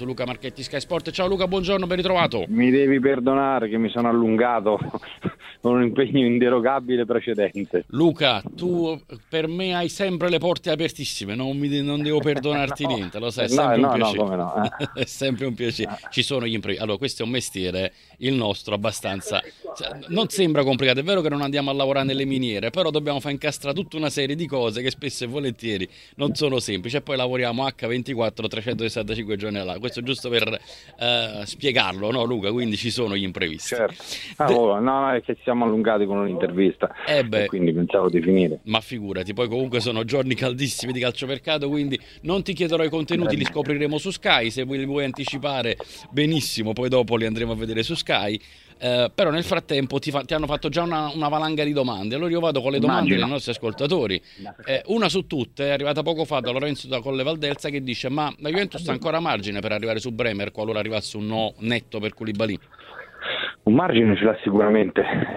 collegato Luca Marchetti, Sky Sport. Ciao Luca, buongiorno, ben ritrovato. Mi devi perdonare che mi sono allungato con un impegno inderogabile precedente. Luca, tu per me hai sempre le porte apertissime, non devo perdonarti niente, lo sai, è sempre un piacere. Come no. È sempre un piacere. Ci sono gli imprevisti. Allora, questo è un mestiere, il nostro, abbastanza... non sembra complicato, è vero che non andiamo a lavorare nelle miniere, però dobbiamo far incastrare tutta una serie di cose che spesso e volentieri non sono semplici, e poi lavoriamo H24 365 giorni all'anno. Questo giusto per spiegarlo, no Luca? Quindi ci sono gli imprevisti. Certo. No, è che ci siamo allungati con un'intervista e quindi pensavo di finire. Ma figurati, poi comunque sono giorni caldissimi di calciomercato, quindi non ti chiederò i contenuti, li scopriremo su Sky. Se li vuoi anticipare, benissimo, poi dopo li andremo a vedere su Sky. Però nel frattempo ti hanno fatto già una valanga di domande. Allora io vado con le domande dei nostri ascoltatori. Una su tutte è arrivata poco fa da Lorenzo da Colle Valdelsa, che dice: ma la Juventus ha ancora margine per arrivare su Bremer qualora arrivasse un no netto per Koulibaly? Un margine ce l'ha sicuramente,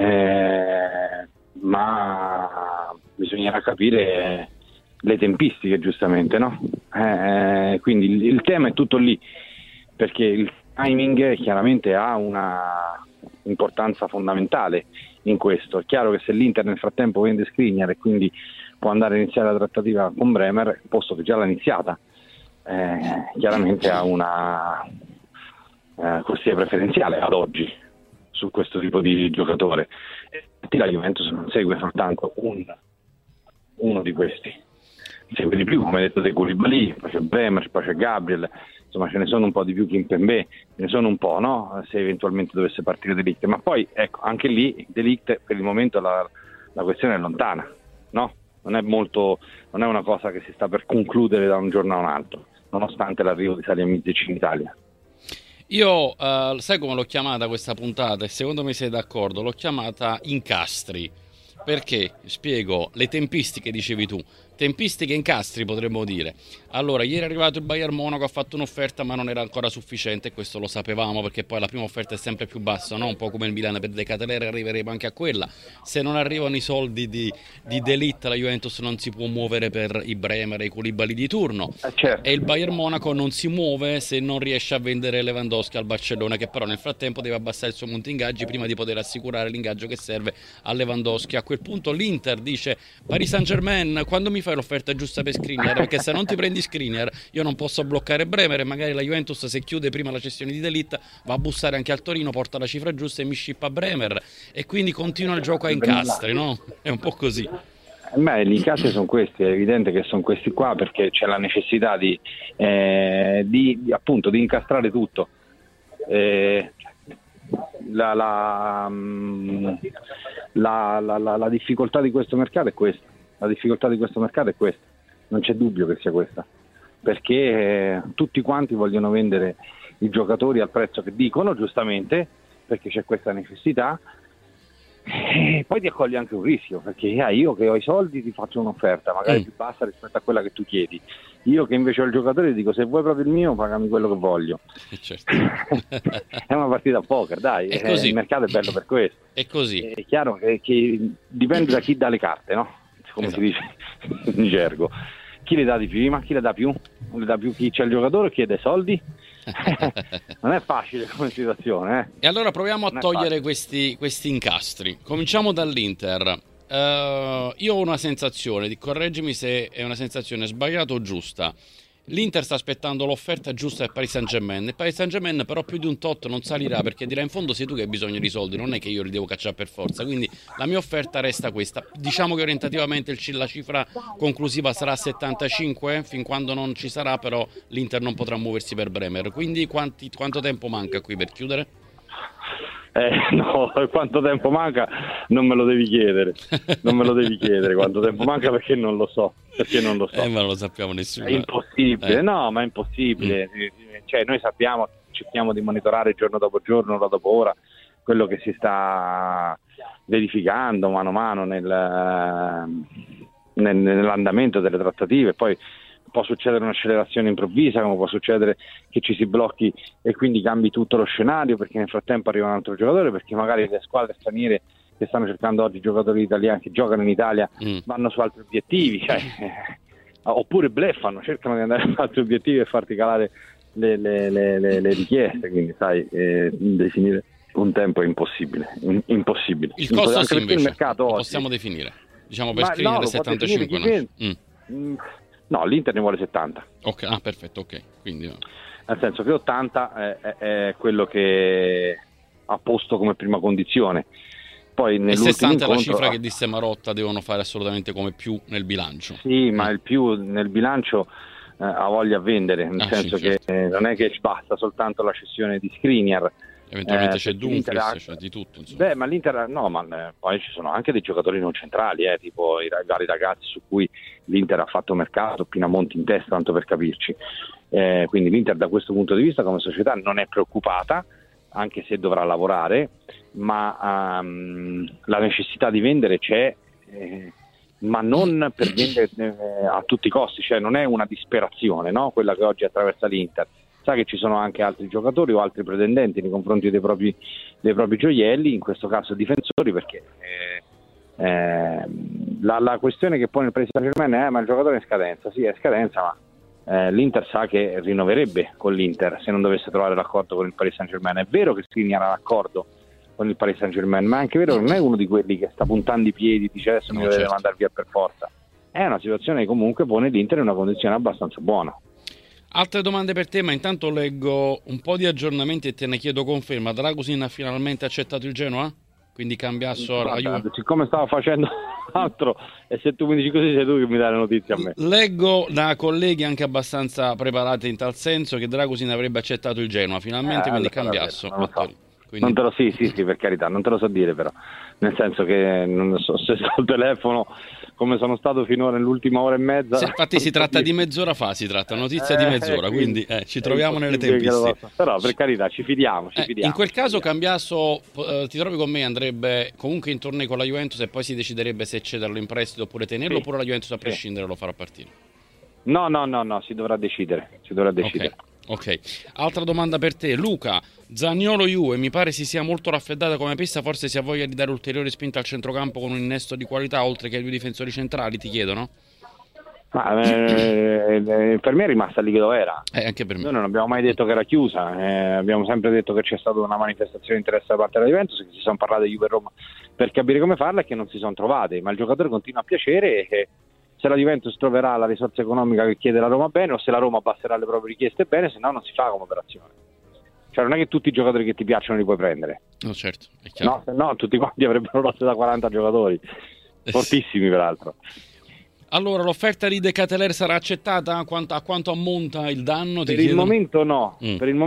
ma bisognerà capire le tempistiche, giustamente, no? Quindi il tema è tutto lì, perché il timing chiaramente ha una importanza fondamentale in questo. È chiaro che se l'Inter nel frattempo vende Skriniar e quindi può andare a iniziare la trattativa con Bremer, posto che già l'ha iniziata, chiaramente ha una corsia preferenziale ad oggi su questo tipo di giocatore. E la Juventus non segue soltanto uno di questi, segue di più, come detto, De Koulibaly, poi c'è Bremer, poi c'è Gabriel, insomma ce ne sono un po' di più Kimpembe, ce ne sono un po', no? Se eventualmente dovesse partire De Ligt, ma poi ecco, anche lì De Ligt per il momento la questione è lontana, no? Non è una cosa che si sta per concludere da un giorno a un altro, nonostante l'arrivo di Salihamidzic in Italia. Io sai come l'ho chiamata questa puntata, e secondo me sei d'accordo, l'ho chiamata incastri, perché spiego le tempistiche, dicevi tu, tempistiche incastri potremmo dire. Allora, ieri è arrivato il Bayern Monaco, ha fatto un'offerta ma non era ancora sufficiente, e questo lo sapevamo perché poi la prima offerta è sempre più bassa, no? Un po' come il Milan per De Ketelaere, arriveremo anche a quella. Se non arrivano i soldi di De Ligt, la Juventus non si può muovere per i Bremer e i Koulibaly di turno, certo. E il Bayern Monaco non si muove se non riesce a vendere Lewandowski al Barcellona, che però nel frattempo deve abbassare il suo monte ingaggi prima di poter assicurare l'ingaggio che serve a Lewandowski. A quel punto l'Inter dice: Paris Saint-Germain, quando mi fai l'offerta giusta per Skriniar? Perché se non ti prendi Skriniar io non posso bloccare Bremer, e magari la Juventus, se chiude prima la cessione di De Ligt, va a bussare anche al Torino, porta la cifra giusta e mi scippa Bremer, e quindi continua il gioco a incastri, no? È un po' così. Gli incastri sono questi, è evidente che sono questi qua, perché c'è la necessità di appunto di incastrare tutto. La difficoltà di questo mercato è questa. La difficoltà di questo mercato è questa, non c'è dubbio che sia questa, perché tutti quanti vogliono vendere i giocatori al prezzo che dicono, giustamente, perché c'è questa necessità, e poi ti accogli anche un rischio, perché io che ho i soldi ti faccio un'offerta magari più bassa rispetto a quella che tu chiedi, io che invece ho il giocatore ti dico: se vuoi proprio il mio, pagami quello che voglio. Certo. È una partita a poker, dai, è così. Il mercato è bello per questo. È così. È chiaro che dipende da chi dà le carte, no? Come si dice in gergo. Chi le dà di prima, chi le dà più? Le dà più chi c'è il giocatore, chi dà i soldi. Non è facile come situazione, E allora proviamo a togliere questi incastri. Cominciamo dall'Inter. Io ho una sensazione, correggimi se è una sensazione sbagliata o giusta. L'Inter sta aspettando l'offerta giusta del Paris Saint-Germain. Il Paris Saint-Germain però più di un tot non salirà, perché dirà: in fondo sei tu che hai bisogno di soldi, non è che io li devo cacciare per forza. Quindi la mia offerta resta questa. Diciamo che orientativamente la cifra conclusiva sarà 75, fin quando non ci sarà però l'Inter non potrà muoversi per Bremer. Quindi quanto tempo manca qui per chiudere? No, quanto tempo manca non me lo devi chiedere. Non me lo devi chiedere quanto tempo manca, perché non lo so. Ma non lo sappiamo nessuno. È impossibile, no, ma è impossibile. Cioè, noi sappiamo, cerchiamo di monitorare giorno dopo giorno, ora dopo ora, quello che si sta verificando mano a mano nell'andamento delle trattative. Poi può succedere un'accelerazione improvvisa, come può succedere che ci si blocchi e quindi cambi tutto lo scenario, perché nel frattempo arriva un altro giocatore, perché magari le squadre straniere che stanno cercando oggi giocatori italiani che giocano in Italia vanno su altri obiettivi, oppure bluffano, cercano di andare su altri obiettivi e farti calare le richieste, quindi sai, definire un tempo è impossibile. Il costo anche sì, invece, il mercato lo oggi, possiamo definire, diciamo per ma Skriniar no, 75, no, l'Inter ne vuole 70. Ok, perfetto, ok, quindi no. Nel senso che 80 è quello che ha posto come prima condizione. Poi E 60 è la incontro, cifra che disse Marotta, devono fare assolutamente come più nel bilancio. Sì, ma il più nel bilancio ha voglia a vendere, nel senso sì, certo. che non è che basta soltanto la cessione di Skriniar. Eventualmente c'è Dumfries, c'è di tutto, insomma. Beh, ma l'Inter poi ci sono anche dei giocatori non centrali, tipo i vari ragazzi su cui l'Inter ha fatto mercato, Pinamonti in testa, tanto per capirci. Quindi l'Inter da questo punto di vista come società non è preoccupata, anche se dovrà lavorare, ma la necessità di vendere c'è, ma non per vendere a tutti i costi, cioè non è una disperazione, no? Quella che oggi attraversa l'Inter. Sa che ci sono anche altri giocatori o altri pretendenti nei confronti dei propri gioielli, in questo caso difensori, perché la questione che pone il Paris Saint-Germain è ma il giocatore è in scadenza, sì è in scadenza, ma l'Inter sa che rinnoverebbe con l'Inter se non dovesse trovare l'accordo con il Paris Saint-Germain. È vero che Skriniar ha l'accordo con il Paris Saint-Germain, ma è anche vero che non è uno di quelli che sta puntando i piedi, dice adesso mi dovete mandare via per forza. È una situazione che comunque pone l'Inter in una condizione abbastanza buona. Altre domande per te, ma intanto leggo un po' di aggiornamenti e te ne chiedo conferma. Dragusin ha finalmente accettato il Genoa? Quindi cambia alla Juve? Siccome stavo facendo altro e se tu mi dici così sei tu che mi dai le notizie a me. Leggo da colleghi anche abbastanza preparati in tal senso che Dragusin avrebbe accettato il Genoa finalmente, quindi Cambiasso. Non te lo sì, per carità, non te lo so dire però, nel senso che non so se sto al telefono come sono stato finora nell'ultima ora e mezza. Sì, infatti si tratta di mezz'ora fa, notizia di mezz'ora, quindi ci troviamo nelle tempistiche. Però per carità ci fidiamo. In quel caso Cambiasso, ti trovi con me, andrebbe comunque in tournée con la Juventus e poi si deciderebbe se cederlo in prestito oppure tenerlo, oppure la Juventus a prescindere lo farà partire? No, si dovrà decidere. Ok, altra domanda per te, Luca. Zaniolo Juve mi pare si sia molto raffreddata come pista, forse si ha voglia di dare ulteriore spinta al centrocampo con un innesto di qualità oltre che ai due difensori centrali, ti chiedono? Per me è rimasta lì che lo era. Anche per me. Noi non abbiamo mai detto che era chiusa, abbiamo sempre detto che c'è stata una manifestazione di interesse da parte della Juventus, che si sono parlate di Juve e Roma per capire come farla e che non si sono trovate, ma il giocatore continua a piacere e se la Juventus troverà la risorsa economica che chiede la Roma bene, o se la Roma abbasserà le proprie richieste bene, se no non si fa come operazione. Cioè non è che tutti i giocatori che ti piacciono li puoi prendere. No, certo, è chiaro. No, tutti quanti avrebbero rotte da 40 giocatori, fortissimi peraltro. Allora, l'offerta di De Ketelaere sarà accettata? A quanto ammonta il danno? Per il momento no,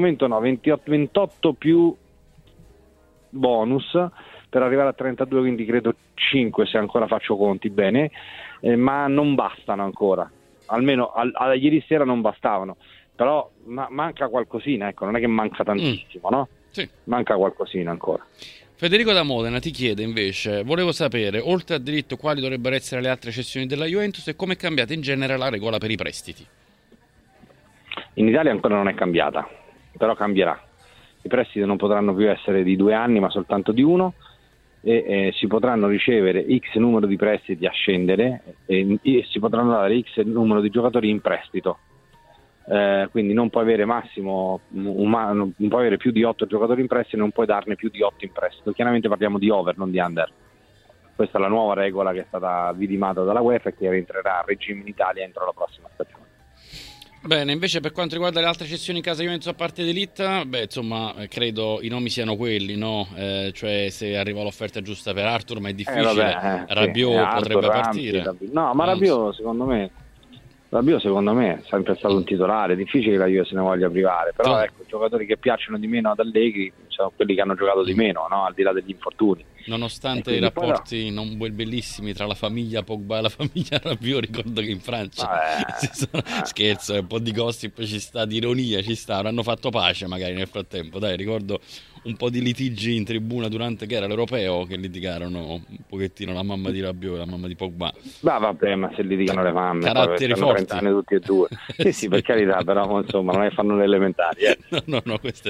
28 più bonus per arrivare a 32, quindi credo 5 se ancora faccio conti bene, ma non bastano ancora, almeno a ieri sera non bastavano, però manca qualcosina, ecco, non è che manca tantissimo, no? Sì. Manca qualcosina ancora. Federico da Modena ti chiede invece, volevo sapere, oltre al diritto, quali dovrebbero essere le altre cessioni della Juventus e come è cambiata in genere la regola per i prestiti? In Italia ancora non è cambiata, però cambierà. I prestiti non potranno più essere di 2 anni ma soltanto di 1 e si potranno ricevere X numero di prestiti a scendere e si potranno dare X numero di giocatori in prestito. Quindi non puoi avere non puoi avere più di 8 giocatori in prestito e non puoi darne più di 8 in prestito. Chiaramente parliamo di over, non di under. Questa è la nuova regola che è stata vidimata dalla UEFA e che rientrerà a regime in Italia entro la prossima stagione. Bene, invece per quanto riguarda le altre cessioni in casa Juventus a parte D'Elite, insomma, credo i nomi siano quelli, no? Cioè se arriva l'offerta giusta per Arthur, ma è difficile. Rabiot potrebbe partire. No, ma Rabiot secondo me è sempre stato un titolare, è difficile che la Juve se ne voglia privare, però ecco, giocatori che piacciono di meno ad Allegri sono quelli che hanno giocato di meno, no? Al di là degli infortuni. Nonostante i rapporti non bellissimi tra la famiglia Pogba e la famiglia Rabiot, ricordo che in Francia scherzo, un po' di gossip ci sta, di ironia ci sta, avranno fatto pace magari nel frattempo, dai, ricordo un po' di litigi in tribuna durante che era l'Europeo, che litigarono un pochettino la mamma di Rabiot e la mamma di Pogba. Vabbè, ma se litigano le mamme caratteri forti, 30 anni tutti e due. sì, per carità, però insomma non è che fanno le elementari. No, questo è vero.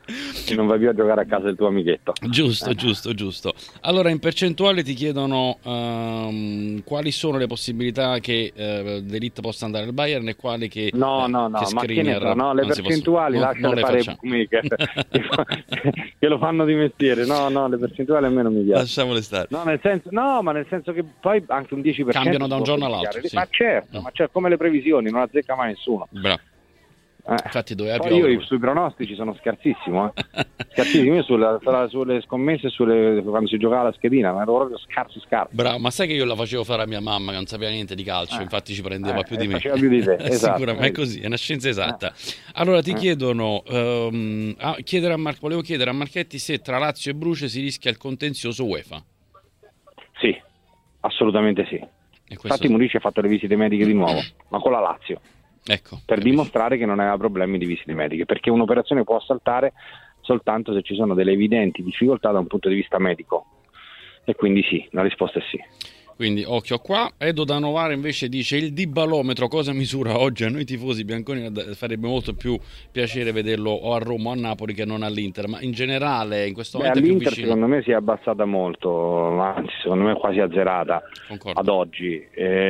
che non vai più a giocare a casa del tuo amichetto. Giusto. Allora, in percentuale ti chiedono quali sono le possibilità che De Ligt possa andare al Bayern e quali che no, che ma che ne so, no, le percentuali lasciale fare ai bookmaker che lo fanno di mestiere. No, le percentuali a me non mi piacciono. Lasciamole stare. Ma nel senso che poi anche un 10% cambiano da un giorno all'altro, sì. Ma certo, come le previsioni, non azzecca mai nessuno. Bravo. Infatti io sui pronostici sono scarsissimo, scarsissimo. Io sulle scommesse, quando si giocava la schedina, ma ero proprio scarso. Bravo, ma sai che io la facevo fare a mia mamma che non sapeva niente di calcio, infatti ci prendeva più di me. Faceva più di te, esatto. Sicuramente è così, è una scienza esatta. Allora ti chiedono, volevo chiedere a Marchetti se tra Lazio e Bruce si rischia il contenzioso UEFA. Sì, assolutamente sì. Infatti Murici ha fatto le visite mediche di nuovo, ma con la Lazio. Ecco, per dimostrare che non aveva problemi di visite mediche, perché un'operazione può saltare soltanto se ci sono delle evidenti difficoltà da un punto di vista medico, e quindi sì, la risposta è sì. Quindi occhio qua. Edo da Novara invece dice: il dibalometro cosa misura oggi? A noi tifosi bianconi farebbe molto più piacere vederlo o a Roma o a Napoli che non all'Inter, ma in generale in questo momento all'Inter è più vicino. Secondo me si è abbassata molto, anzi secondo me è quasi azzerata. Concordo. Ad oggi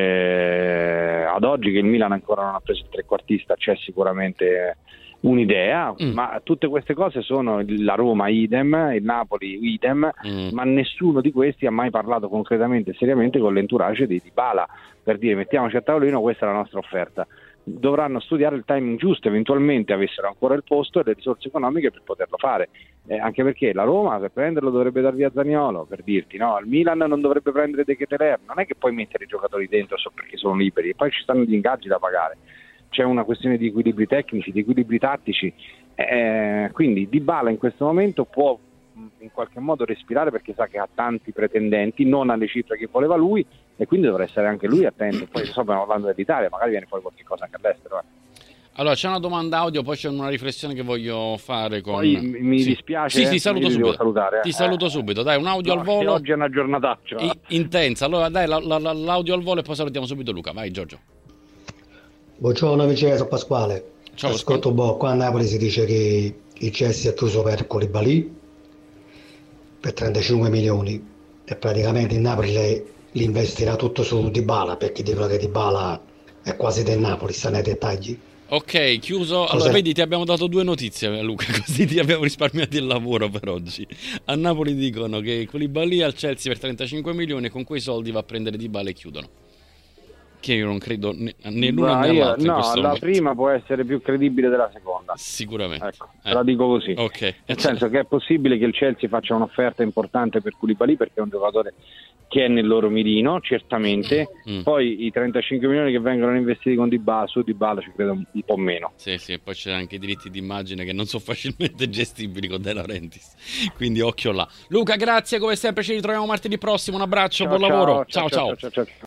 che il Milan ancora non ha preso il trequartista c'è sicuramente un'idea, ma tutte queste cose sono la Roma idem, il Napoli idem, ma nessuno di questi ha mai parlato concretamente e seriamente con l'entourage di Dybala per dire mettiamoci a tavolino, questa è la nostra offerta. Dovranno studiare il timing giusto, eventualmente avessero ancora il posto e le risorse economiche per poterlo fare, anche perché la Roma per prenderlo dovrebbe dar via Zaniolo, per dirti, no, il Milan non dovrebbe prendere De Ketelaere, non è che puoi mettere i giocatori dentro perché sono liberi, e poi ci stanno gli ingaggi da pagare. C'è una questione di equilibri tecnici, di equilibri tattici, quindi Dybala in questo momento può in qualche modo respirare perché sa che ha tanti pretendenti, non alle cifre che voleva lui, e quindi dovrà essere anche lui attento. Poi stiamo parlando dell'Italia, magari viene fuori qualche cosa anche all'estero. Allora c'è una domanda audio, poi c'è una riflessione che voglio fare con... Poi mi dispiace, ti saluto subito. Salutare, ti saluto subito, dai, un audio al volo. Oggi è una giornataccia intensa, allora dai l'audio al volo e poi salutiamo subito Luca. Vai Giorgio. Buongiorno Vincenzo Pasquale. Ciao. Ascolto qua a Napoli si dice che il Chelsea ha chiuso per Koulibaly per 35 milioni e praticamente il Napoli li investirà tutto su Dybala, perché dicono che Dybala è quasi del Napoli, sta nei dettagli. Ok, chiuso. Allora vedi, ti abbiamo dato 2 notizie Luca, così ti abbiamo risparmiato il lavoro per oggi. A Napoli dicono che Koulibaly al Chelsea per 35 milioni e con quei soldi va a prendere Dybala e chiudono. Che io non credo né l'una né l'altra. No, la momento. Prima può essere più credibile della seconda. Sicuramente. Ecco, la dico così. Okay. Nel senso che è possibile che il Chelsea faccia un'offerta importante per Koulibaly perché è un giocatore che è nel loro mirino, certamente. Poi i 35 milioni che vengono investiti con Dybala, su Dybala ci credo un po' meno. Sì, poi c'è anche i diritti d'immagine che non sono facilmente gestibili con De Laurentiis. Quindi occhio là. Luca, grazie, come sempre ci ritroviamo martedì prossimo. Un abbraccio, buon lavoro. Ciao.